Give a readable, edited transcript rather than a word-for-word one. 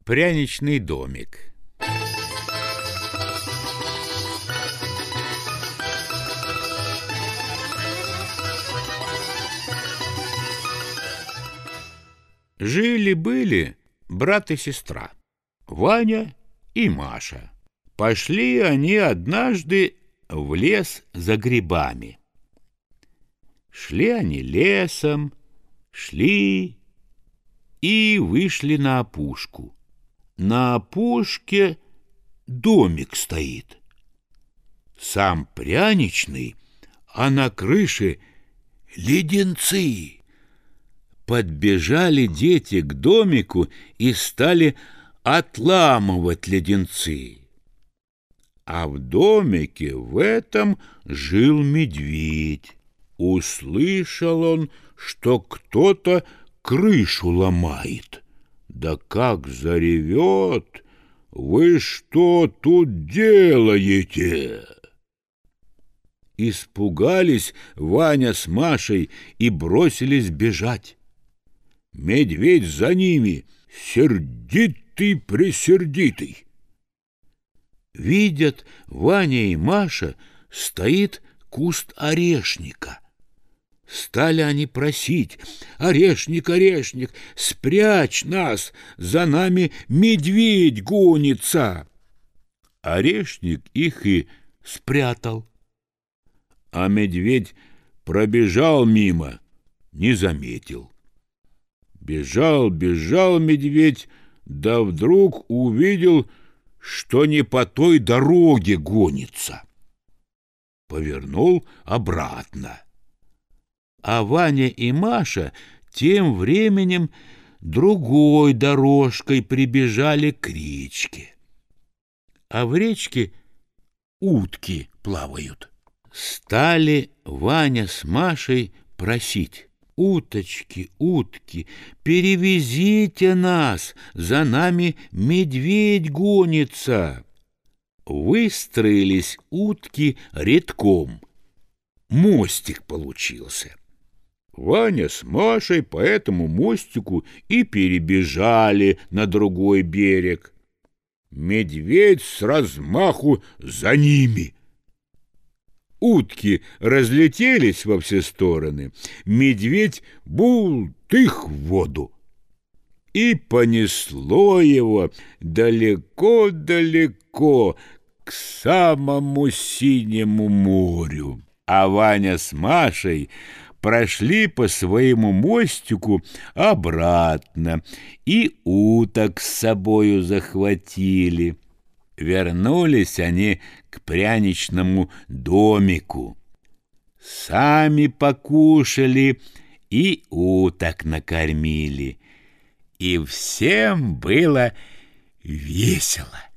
Пряничный домик. Жили-были брат и сестра, Ваня и Маша. Пошли они однажды в лес за грибами. Шли они лесом, шли и вышли на опушку. На опушке домик стоит. Сам пряничный, а на крыше леденцы. Подбежали дети к домику и стали отламывать леденцы. А в домике в этом жил медведь. Услышал он, что кто-то крышу ломает. Да как заревет: «Вы что тут делаете?» Испугались Ваня с Машей и бросились бежать. Медведь за ними, сердитый-пресердитый. Видят, Ваня и Маша, стоит куст орешника. Стали они просить: «Орешник, орешник, спрячь нас, за нами медведь гонится!» Орешник их и спрятал. А медведь пробежал мимо, не заметил. Бежал медведь, да вдруг увидел, что не по той дороге гонится. Повернул обратно. А Ваня и Маша тем временем другой дорожкой прибежали к речке. А в речке утки плавают. Стали Ваня с Машей просить: «Уточки, утки, перевезите нас, за нами медведь гонится». Выстроились утки рядком. Мостик получился. Ваня с Машей по этому мостику и перебежали на другой берег. Медведь с размаху за ними. Утки разлетелись во все стороны, медведь бултых в воду. И понесло его далеко-далеко к самому синему морю. А Ваня с Машей прошли по своему мостику обратно и уток с собою захватили. Вернулись они к пряничному домику. Сами покушали и уток накормили. И всем было весело.